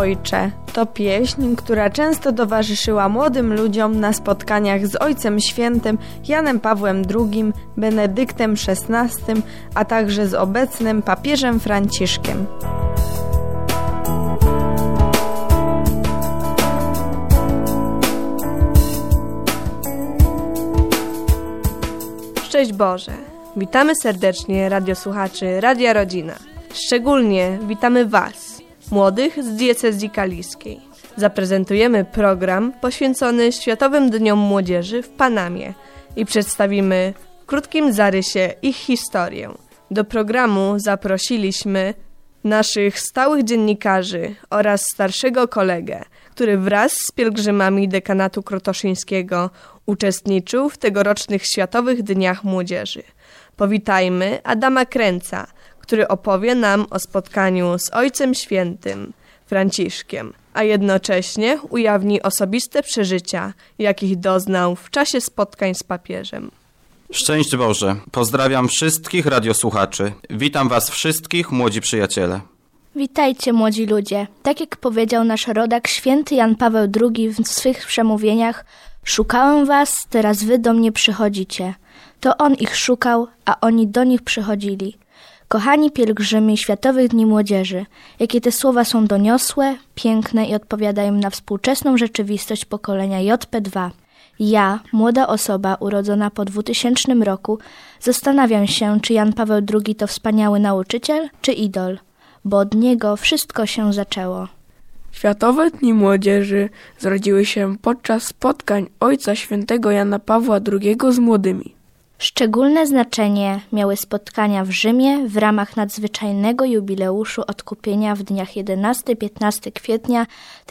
Ojcze to pieśń, która często towarzyszyła młodym ludziom na spotkaniach z Ojcem Świętym Janem Pawłem II, Benedyktem XVI, a także z obecnym papieżem Franciszkiem. Szczęść Boże! Witamy serdecznie radiosłuchaczy Radia Rodzina. Szczególnie witamy Was, młodych z diecezji kaliskiej. Zaprezentujemy program poświęcony Światowym Dniom Młodzieży w Panamie i przedstawimy w krótkim zarysie ich historię. Do programu zaprosiliśmy naszych stałych dziennikarzy oraz starszego kolegę, który wraz z pielgrzymami dekanatu krotoszyńskiego uczestniczył w tegorocznych Światowych Dniach Młodzieży. Powitajmy Adama Kręca, który opowie nam o spotkaniu z Ojcem Świętym Franciszkiem, a jednocześnie ujawni osobiste przeżycia, jakich doznał w czasie spotkań z papieżem. Szczęść Boże! Pozdrawiam wszystkich radiosłuchaczy. Witam Was wszystkich, młodzi przyjaciele. Witajcie, młodzi ludzie. Tak jak powiedział nasz rodak święty Jan Paweł II w swych przemówieniach: szukałem was, teraz wy do mnie przychodzicie. To on ich szukał, a oni do nich przychodzili. Kochani pielgrzymi Światowych Dni Młodzieży, jakie te słowa są doniosłe, piękne i odpowiadają na współczesną rzeczywistość pokolenia JP2. Ja, młoda osoba urodzona po 2000 roku, zastanawiam się, czy Jan Paweł II to wspaniały nauczyciel, czy idol, bo od niego wszystko się zaczęło. Światowe Dni Młodzieży zrodziły się podczas spotkań Ojca Świętego Jana Pawła II z młodymi. Szczególne znaczenie miały spotkania w Rzymie w ramach nadzwyczajnego jubileuszu odkupienia w dniach 11-15 kwietnia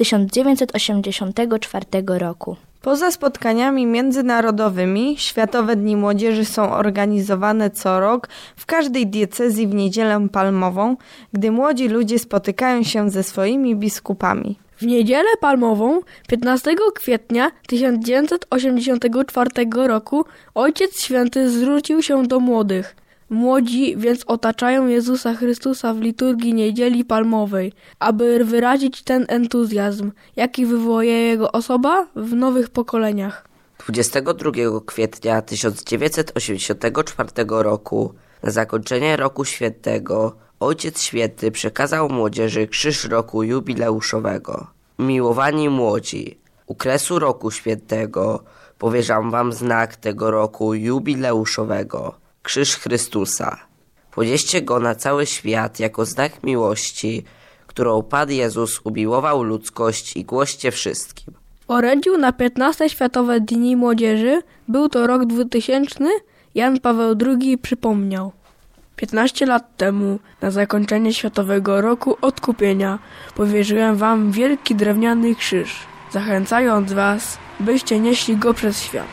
1984 roku. Poza spotkaniami międzynarodowymi, Światowe Dni Młodzieży są organizowane co rok w każdej diecezji w Niedzielę Palmową, gdy młodzi ludzie spotykają się ze swoimi biskupami. W Niedzielę Palmową 15 kwietnia 1984 roku Ojciec Święty zwrócił się do młodych. Młodzi więc otaczają Jezusa Chrystusa w liturgii Niedzieli Palmowej, aby wyrazić ten entuzjazm, jaki wywołuje Jego osoba w nowych pokoleniach. 22 kwietnia 1984 roku, na zakończenie Roku Świętego, Ojciec Święty przekazał młodzieży krzyż roku jubileuszowego. Miłowani młodzi, u kresu Roku Świętego powierzam wam znak tego roku jubileuszowego. Krzyż Chrystusa. Podnieście go na cały świat jako znak miłości, którą Pan Jezus umiłował ludzkość, i głoście wszystkim. W orędziu na 15 Światowe Dni Młodzieży, był to rok 2000, Jan Paweł II przypomniał: 15 lat temu, na zakończenie Światowego Roku Odkupienia, powierzyłem wam wielki drewniany krzyż, zachęcając was, byście nieśli go przez świat.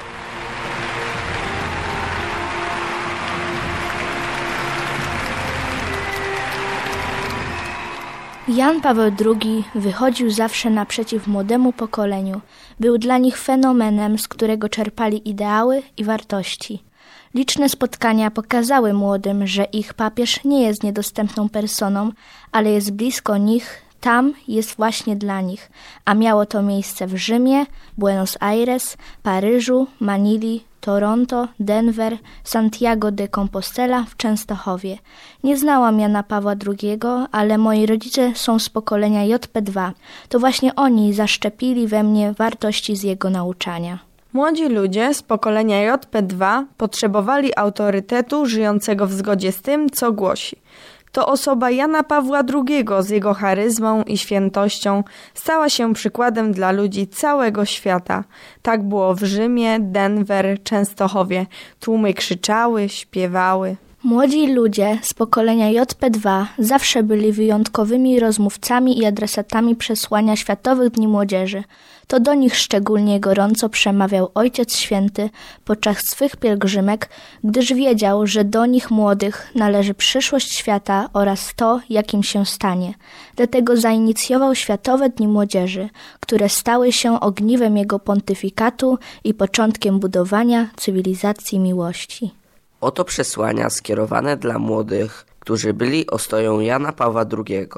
Jan Paweł II wychodził zawsze naprzeciw młodemu pokoleniu. Był dla nich fenomenem, z którego czerpali ideały i wartości. Liczne spotkania pokazały młodym, że ich papież nie jest niedostępną personą, ale jest blisko nich, tam jest właśnie dla nich. A miało to miejsce w Rzymie, Buenos Aires, Paryżu, Manili, Toronto, Denver, Santiago de Compostela, w Częstochowie. Nie znałam Jana Pawła II, ale moi rodzice są z pokolenia JP2. To właśnie oni zaszczepili we mnie wartości z jego nauczania. Młodzi ludzie z pokolenia JP2 potrzebowali autorytetu żyjącego w zgodzie z tym, co głosi. To osoba Jana Pawła II z jego charyzmą i świętością stała się przykładem dla ludzi całego świata. Tak było w Rzymie, Denver, Częstochowie. Tłumy krzyczały, śpiewały. Młodzi ludzie z pokolenia JP2 zawsze byli wyjątkowymi rozmówcami i adresatami przesłania Światowych Dni Młodzieży. To do nich szczególnie gorąco przemawiał Ojciec Święty podczas swych pielgrzymek, gdyż wiedział, że do nich młodych należy przyszłość świata oraz to, jakim się stanie. Dlatego zainicjował Światowe Dni Młodzieży, które stały się ogniwem jego pontyfikatu i początkiem budowania cywilizacji miłości. Oto przesłania skierowane dla młodych, którzy byli ostoją Jana Pawła II.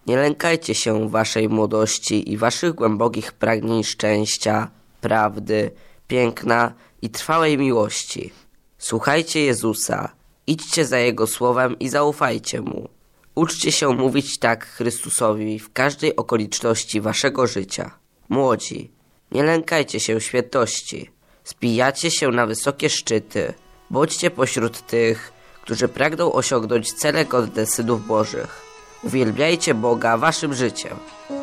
Nie lękajcie się waszej młodości i waszych głębokich pragnień szczęścia, prawdy, piękna i trwałej miłości. Słuchajcie Jezusa, idźcie za Jego słowem i zaufajcie Mu. Uczcie się mówić tak Chrystusowi w każdej okoliczności waszego życia. Młodzi, nie lękajcie się świętości. Zbijacie się na wysokie szczyty. Bądźcie pośród tych, którzy pragną osiągnąć cele godne synów Bożych. Uwielbiajcie Boga waszym życiem.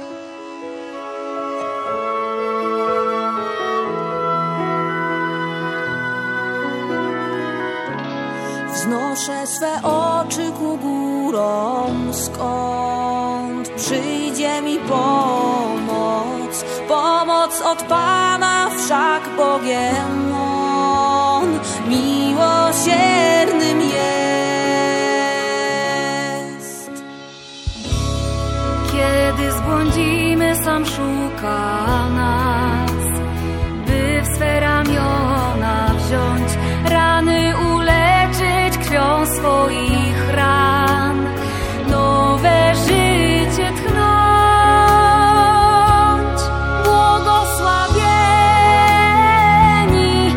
Wznoszę swe oczy ku górom, skąd przyjdzie mi pomoc. Pomoc od Pana, wszak Bogiem On miłosiernym jest. Kiedy zbłądzimy, sam szuka nas, by w swe ramiona wziąć, rany uleczyć krwią swoich ran, nowe życie tchnąć. Błogosławieni,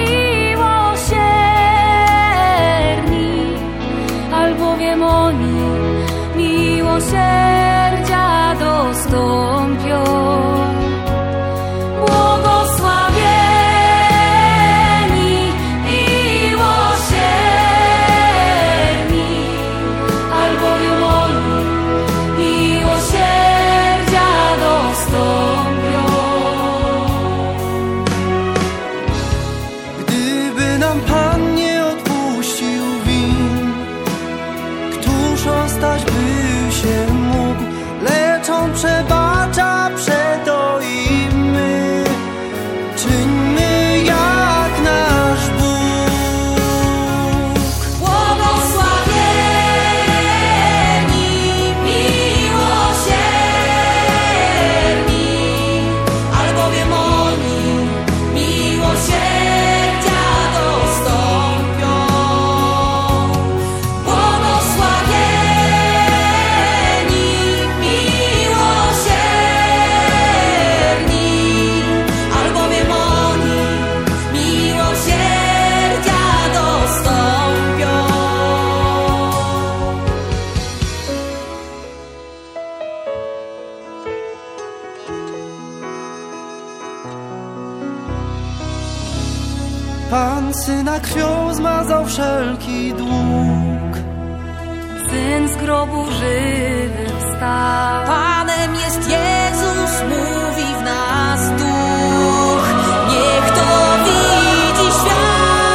miłosierni, albowiem oni miłosierdzia dostąpią. Przebacza, przeto i my czyńmy jak nasz Bóg. Błogosławieni, miłosierni, albowiem oni miłosierdzia dostąpią. Błogosławieni, albowiem oni miłosierdzia dostąpią. Pan Syna krwią zmazał wszelki dług. Syn z grobu żywy wstał. Panem jest Jezus, mówi w nas Duch. Niech to widzi świat.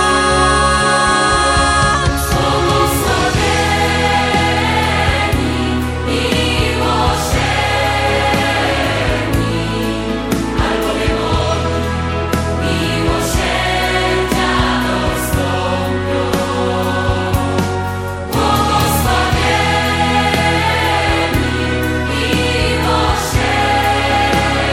Błogosławieni, miłosierni, albowiem oni miłosierdzia dostąpią. Błogosławieni, miłosierni,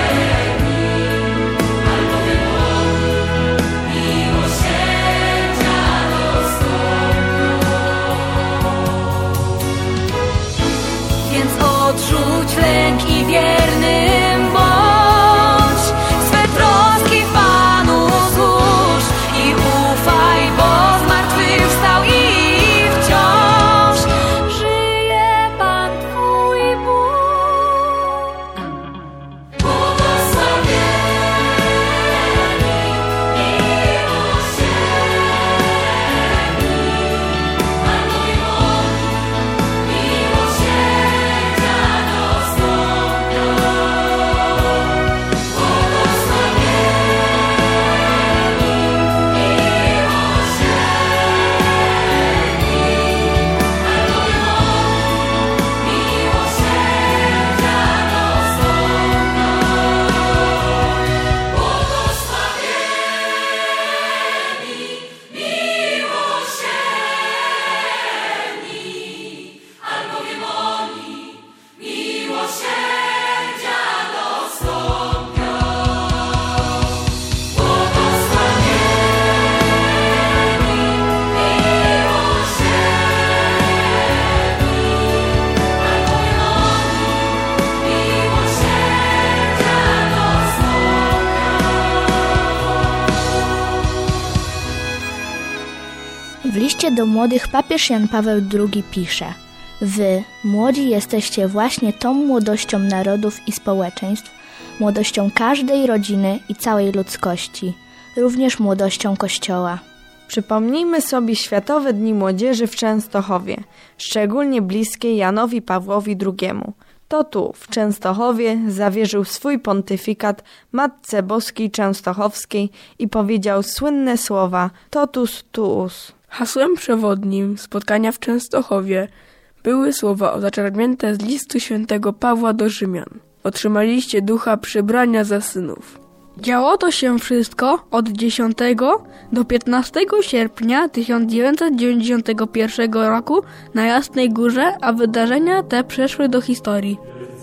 liście do młodych papież Jan Paweł II pisze: Wy, młodzi, jesteście właśnie tą młodością narodów i społeczeństw, młodością każdej rodziny i całej ludzkości, również młodością Kościoła. Przypomnijmy sobie Światowe Dni Młodzieży w Częstochowie, szczególnie bliskie Janowi Pawłowi II. To tu, w Częstochowie, zawierzył swój pontyfikat Matce Boskiej Częstochowskiej i powiedział słynne słowa Totus tuus. Hasłem przewodnim spotkania w Częstochowie były słowa zaczerpnięte z listu świętego Pawła do Rzymian. Otrzymaliście ducha przybrania za synów. Działo to się wszystko od 10 do 15 sierpnia 1991 roku na Jasnej Górze, a wydarzenia te przeszły do historii.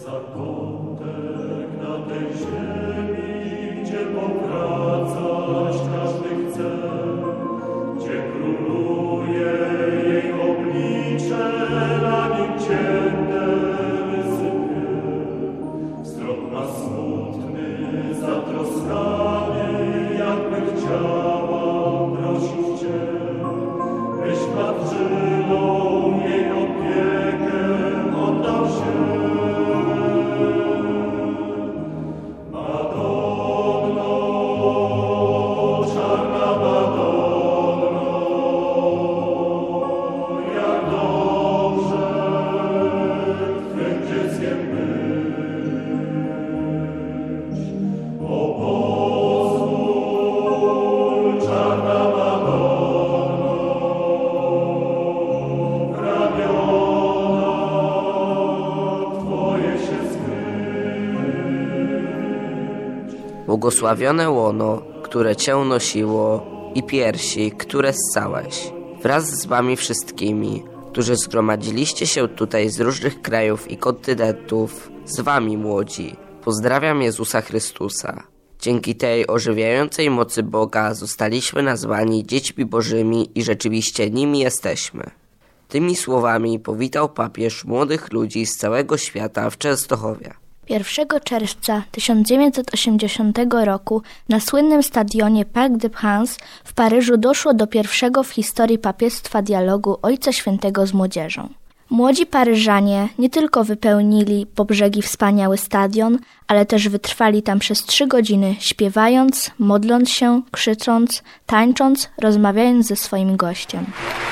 Błogosławione łono, które Cię nosiło, i piersi, które ssałeś, wraz z Wami wszystkimi, którzy zgromadziliście się tutaj z różnych krajów i kontynentów, z Wami młodzi. Pozdrawiam Jezusa Chrystusa. Dzięki tej ożywiającej mocy Boga zostaliśmy nazwani dziećmi Bożymi i rzeczywiście nimi jesteśmy. Tymi słowami powitał papież młodych ludzi z całego świata w Częstochowie. 1 czerwca 1980 roku na słynnym stadionie Parc des Princes w Paryżu doszło do pierwszego w historii papiestwa dialogu Ojca Świętego z młodzieżą. Młodzi Paryżanie nie tylko wypełnili po brzegi wspaniały stadion, ale też wytrwali tam przez 3 godziny, śpiewając, modląc się, krzycząc, tańcząc, rozmawiając ze swoim gościem.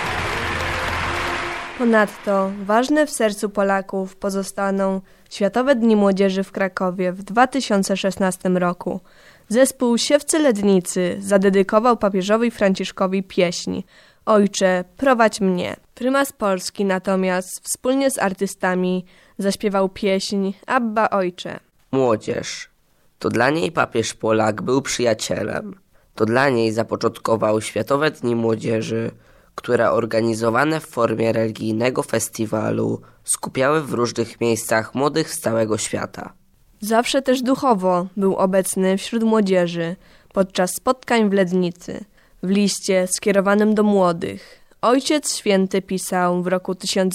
Ponadto ważne w sercu Polaków pozostaną Światowe Dni Młodzieży w Krakowie w 2016 roku. Zespół Siewcy Lednicy zadedykował papieżowi Franciszkowi pieśń Ojcze, prowadź mnie. Prymas Polski natomiast wspólnie z artystami zaśpiewał pieśń Abba Ojcze. Młodzież. To dla niej papież Polak był przyjacielem. To dla niej zapoczątkował Światowe Dni Młodzieży, które organizowane w formie religijnego festiwalu skupiały w różnych miejscach młodych z całego świata. Zawsze też duchowo był obecny wśród młodzieży podczas spotkań w Lednicy. W liście skierowanym do młodych Ojciec Święty pisał w roku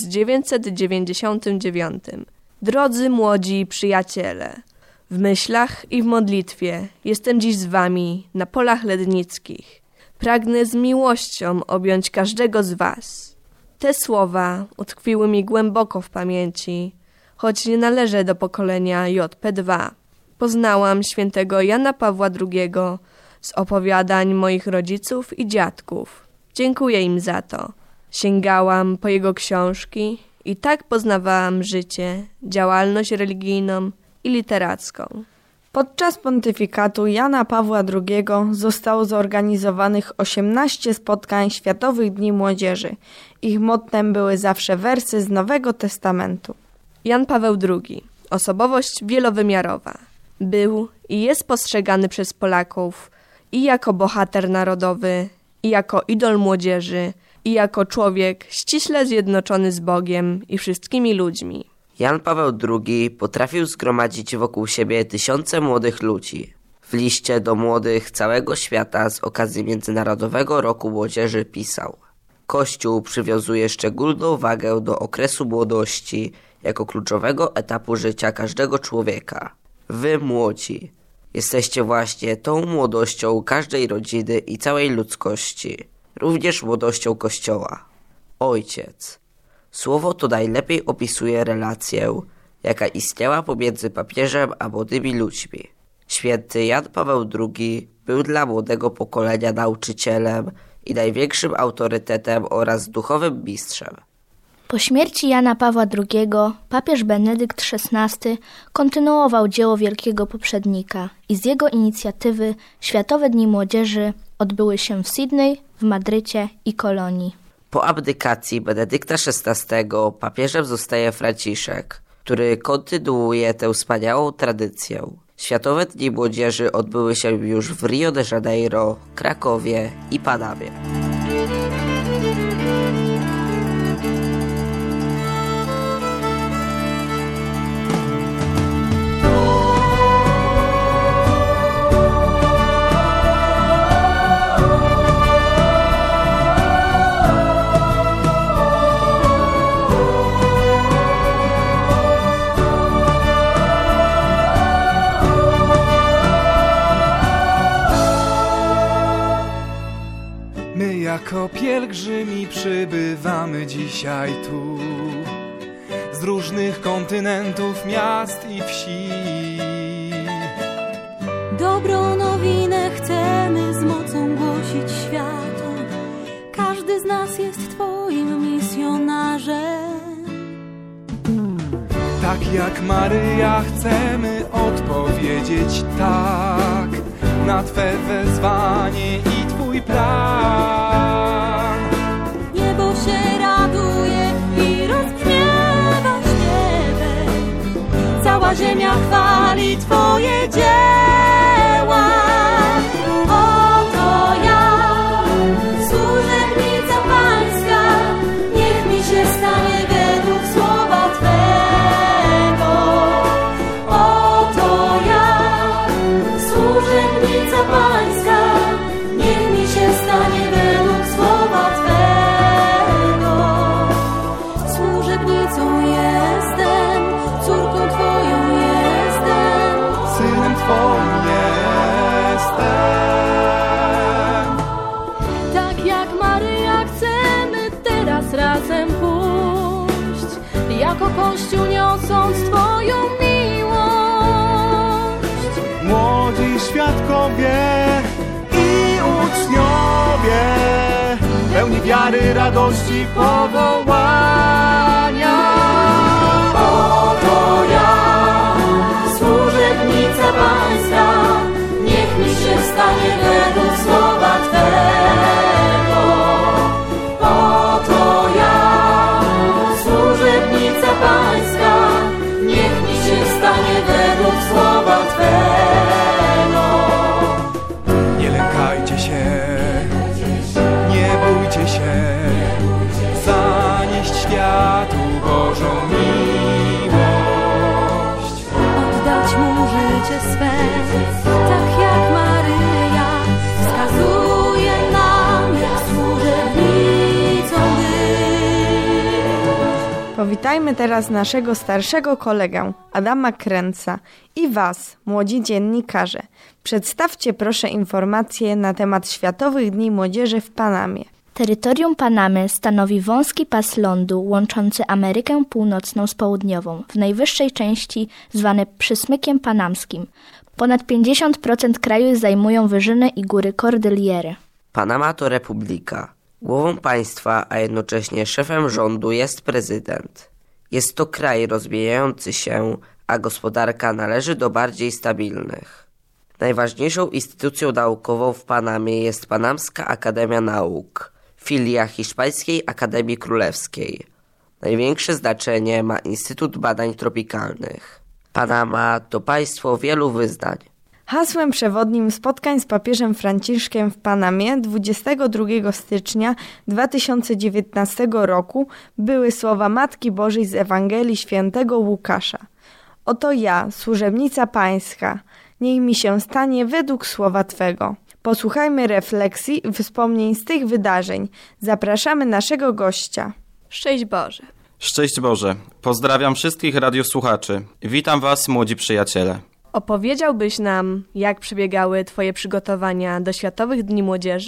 1999: Drodzy młodzi przyjaciele, w myślach i w modlitwie jestem dziś z wami na polach lednickich. Pragnę z miłością objąć każdego z was. Te słowa utkwiły mi głęboko w pamięci, choć nie należę do pokolenia JP2. Poznałam świętego Jana Pawła II z opowiadań moich rodziców i dziadków. Dziękuję im za to. Sięgałam po jego książki i tak poznawałam życie, działalność religijną i literacką. Podczas pontyfikatu Jana Pawła II zostało zorganizowanych 18 spotkań Światowych Dni Młodzieży. Ich mottem były zawsze wersy z Nowego Testamentu. Jan Paweł II, osobowość wielowymiarowa, był i jest postrzegany przez Polaków i jako bohater narodowy, i jako idol młodzieży, i jako człowiek ściśle zjednoczony z Bogiem i wszystkimi ludźmi. Jan Paweł II potrafił zgromadzić wokół siebie tysiące młodych ludzi. W liście do młodych całego świata z okazji Międzynarodowego Roku Młodzieży pisał: Kościół przywiązuje szczególną wagę do okresu młodości jako kluczowego etapu życia każdego człowieka. Wy, młodzi, jesteście właśnie tą młodością każdej rodziny i całej ludzkości. również młodością Kościoła. Ojciec. Słowo to najlepiej opisuje relację, jaka istniała pomiędzy papieżem a młodymi ludźmi. Święty Jan Paweł II był dla młodego pokolenia nauczycielem i największym autorytetem oraz duchowym mistrzem. Po śmierci Jana Pawła II papież Benedykt XVI kontynuował dzieło wielkiego poprzednika i z jego inicjatywy Światowe Dni Młodzieży odbyły się w Sydney, w Madrycie i Kolonii. Po abdykacji Benedykta XVI papieżem zostaje Franciszek, który kontynuuje tę wspaniałą tradycję. Światowe Dni Młodzieży odbyły się już w Rio de Janeiro, Krakowie i Panamie. Jako pielgrzymi przybywamy dzisiaj tu, z różnych kontynentów, miast i wsi. Dobrą nowinę chcemy z mocą głosić światu. Każdy z nas jest Twoim misjonarzem. Tak jak Maryja chcemy odpowiedzieć tak na Twe wezwanie i Twój plan. Niebo się raduje i rozgniewa śpiewem. Cała ziemia chwali Twoje dzieła. Oto ja, służebnica Pańska, niech mi się stanie według słowa Twego. Oto ja, służebnica Pańska, niech mi się stanie według słowa Twego. Służebnicą jestem, córką Twoją jestem, Synem Twoim jestem. tak jak Maryja chcemy teraz razem pójść, jako Kościół niosąc Twoją miłość. Młodzi świadkowie i uczniowie, pełni wiary, radości, powołania. Oto ja, służebnica Pańska, niech mi się stanie według słowa Twego. Oto ja, służebnica Pańska, niech mi się stanie według słowa Twego. Nie lękajcie się, nie bójcie się, zanieść światu Bożą miłość. Oddać Mu życie swe, tak jak Maryja wskazuje nam, jak służebnicą być. Powitajmy teraz naszego starszego kolegę, Adama Kręca i Was, młodzi dziennikarze. Przedstawcie proszę informacje na temat Światowych Dni Młodzieży w Panamie. Terytorium Panamy stanowi wąski pas lądu łączący Amerykę Północną z Południową, w najwyższej części zwany Przysmykiem Panamskim. Ponad 50% kraju zajmują wyżyny i góry Kordyliery. Panama to republika. Głową państwa, a jednocześnie szefem rządu jest prezydent. Jest to kraj rozwijający się, a gospodarka należy do bardziej stabilnych. Najważniejszą instytucją naukową w Panamie jest Panamska Akademia Nauk, filia Hiszpańskiej Akademii Królewskiej. Największe znaczenie ma Instytut Badań Tropikalnych. Panama to państwo wielu wyznań. Hasłem przewodnim spotkań z papieżem Franciszkiem w Panamie 22 stycznia 2019 roku były słowa Matki Bożej z Ewangelii Świętego Łukasza. Oto ja, służebnica Pańska, niech mi się stanie według słowa Twego. Posłuchajmy refleksji i wspomnień z tych wydarzeń. Zapraszamy naszego gościa. Szczęść Boże. Szczęść Boże. Pozdrawiam wszystkich radiosłuchaczy. Witam Was, młodzi przyjaciele. Opowiedziałbyś nam, jak przebiegały Twoje przygotowania do Światowych Dni Młodzieży?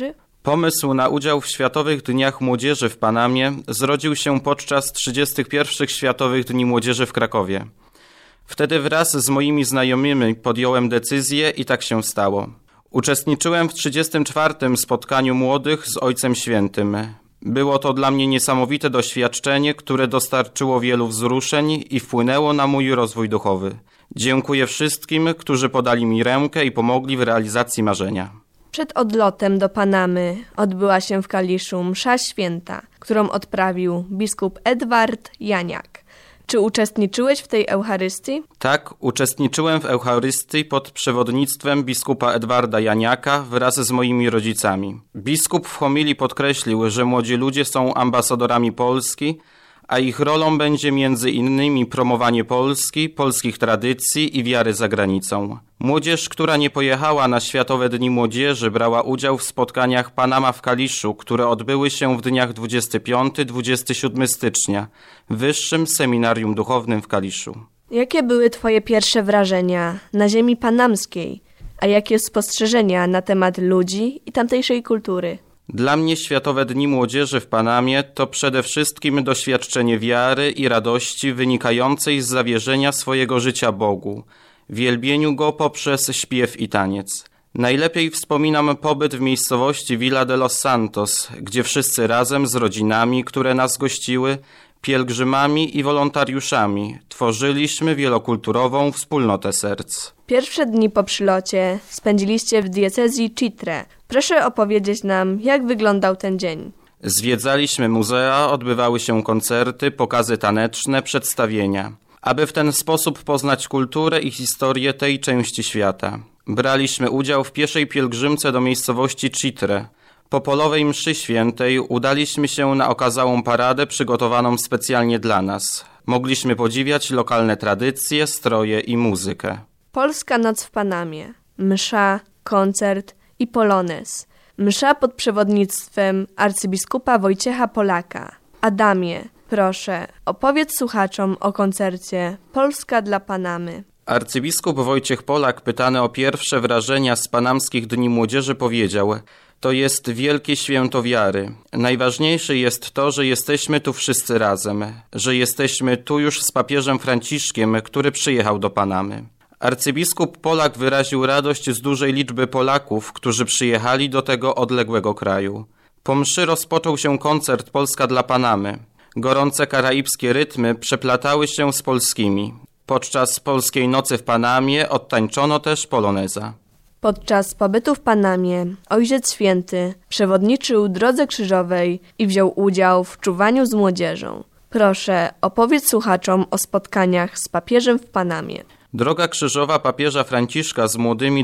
Pomysł na udział w Światowych Dniach Młodzieży w Panamie zrodził się podczas 31. Światowych Dni Młodzieży w Krakowie. Wtedy wraz z moimi znajomymi podjąłem decyzję i tak się stało. Uczestniczyłem w 34. spotkaniu młodych z Ojcem Świętym. Było to dla mnie niesamowite doświadczenie, które dostarczyło wielu wzruszeń i wpłynęło na mój rozwój duchowy. Dziękuję wszystkim, którzy podali mi rękę i pomogli w realizacji marzenia. Przed odlotem do Panamy odbyła się w Kaliszu msza święta, którą odprawił biskup Edward Janiak. Czy uczestniczyłeś w tej Eucharystii? Tak, uczestniczyłem w Eucharystii pod przewodnictwem biskupa Edwarda Janiaka wraz z moimi rodzicami. Biskup w homilii podkreślił, że młodzi ludzie są ambasadorami Polski, a ich rolą będzie między innymi promowanie Polski, polskich tradycji i wiary za granicą. Młodzież, która nie pojechała na Światowe Dni Młodzieży, brała udział w spotkaniach Panama w Kaliszu, które odbyły się w dniach 25-27 stycznia w Wyższym Seminarium Duchownym w Kaliszu. Jakie były Twoje pierwsze wrażenia na ziemi panamskiej, a jakie spostrzeżenia na temat ludzi i tamtejszej kultury? Dla mnie Światowe Dni Młodzieży w Panamie to przede wszystkim doświadczenie wiary i radości wynikającej z zawierzenia swojego życia Bogu, wielbieniu Go poprzez śpiew i taniec. Najlepiej wspominam pobyt w miejscowości Villa de los Santos, gdzie wszyscy razem z rodzinami, które nas gościły, pielgrzymami i wolontariuszami tworzyliśmy wielokulturową wspólnotę serc. Pierwsze dni po przylocie spędziliście w diecezji Chitre. Proszę opowiedzieć nam, jak wyglądał ten dzień. Zwiedzaliśmy muzea, odbywały się koncerty, pokazy taneczne, przedstawienia, aby w ten sposób poznać kulturę i historię tej części świata. Braliśmy udział w pieszej pielgrzymce do miejscowości Chitre. Po polowej mszy świętej udaliśmy się na okazałą paradę przygotowaną specjalnie dla nas. Mogliśmy podziwiać lokalne tradycje, stroje i muzykę. Polska noc w Panamie, msza, koncert i polonez. Msza pod przewodnictwem arcybiskupa Wojciecha Polaka. Adamie, proszę, opowiedz słuchaczom o koncercie Polska dla Panamy. Arcybiskup Wojciech Polak, pytany o pierwsze wrażenia z Panamskich Dni Młodzieży, powiedział: to jest wielkie święto wiary. Najważniejsze jest to, że jesteśmy tu wszyscy razem, że jesteśmy tu już z papieżem Franciszkiem, który przyjechał do Panamy. Arcybiskup Polak wyraził radość z dużej liczby Polaków, którzy przyjechali do tego odległego kraju. Po mszy rozpoczął się koncert Polska dla Panamy. Gorące karaibskie rytmy przeplatały się z polskimi. Podczas Polskiej Nocy w Panamie odtańczono też poloneza. Podczas pobytu w Panamie Ojciec Święty przewodniczył Drodze Krzyżowej i wziął udział w czuwaniu z młodzieżą. Proszę, opowiedz słuchaczom o spotkaniach z papieżem w Panamie. Droga krzyżowa papieża Franciszka z młodymi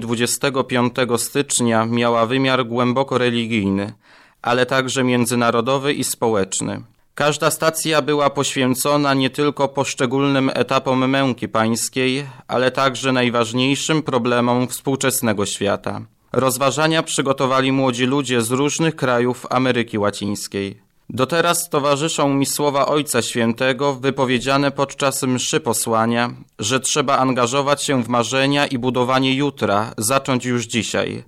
25 stycznia miała wymiar głęboko religijny, ale także międzynarodowy i społeczny. Każda stacja była poświęcona nie tylko poszczególnym etapom męki pańskiej, ale także najważniejszym problemom współczesnego świata. Rozważania przygotowali młodzi ludzie z różnych krajów Ameryki Łacińskiej. Do teraz towarzyszą mi słowa Ojca Świętego wypowiedziane podczas mszy posłania, że trzeba angażować się w marzenia i budowanie jutra, zacząć już dzisiaj.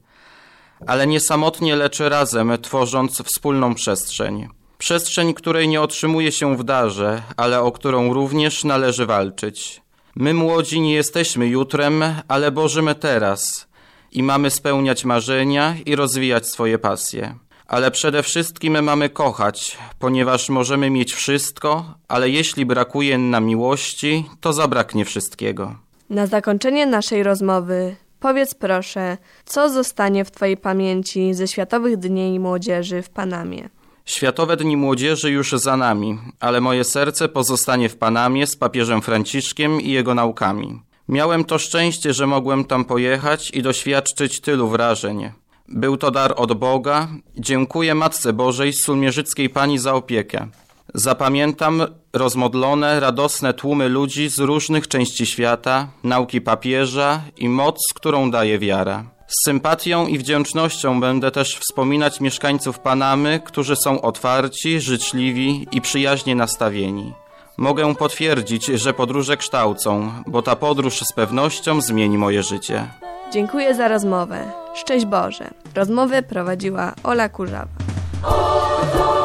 Ale nie samotnie, lecz razem, tworząc wspólną przestrzeń. Przestrzeń, której nie otrzymuje się w darze, ale o którą również należy walczyć. My młodzi nie jesteśmy jutrem, ale Bożym teraz i mamy spełniać marzenia i rozwijać swoje pasje. Ale przede wszystkim mamy kochać, ponieważ możemy mieć wszystko, ale jeśli brakuje nam miłości, to zabraknie wszystkiego. Na zakończenie naszej rozmowy powiedz proszę, co zostanie w Twojej pamięci ze Światowych Dni Młodzieży w Panamie? Światowe Dni Młodzieży już za nami, ale moje serce pozostanie w Panamie z papieżem Franciszkiem i jego naukami. Miałem to szczęście, że mogłem tam pojechać i doświadczyć tylu wrażeń. Był to dar od Boga. Dziękuję Matce Bożej Sulmierzyckiej Pani za opiekę. Zapamiętam rozmodlone, radosne tłumy ludzi z różnych części świata, nauki papieża i moc, którą daje wiara. Z sympatią i wdzięcznością będę też wspominać mieszkańców Panamy, którzy są otwarci, życzliwi i przyjaźnie nastawieni. Mogę potwierdzić, że podróże kształcą, bo ta podróż z pewnością zmieni moje życie. Dziękuję za rozmowę. Szczęść Boże! Rozmowę prowadziła Ola Kurzawa.